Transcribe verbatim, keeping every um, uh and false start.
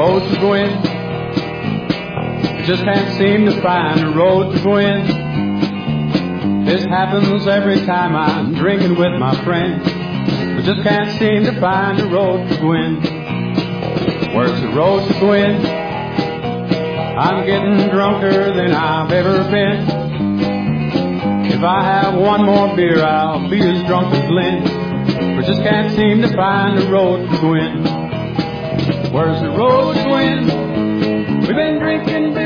road to go in. We just can't seem to find a road to go in. This happens every time I'm drinking with my friends. We just can't seem to find a road to go in. Where's the road to go in? I'm getting drunker than I've ever been. If I have one more beer, I'll be as drunk as Lynn. We just can't seem to find a road to go in. Where's the road to go in? We've been drinking beer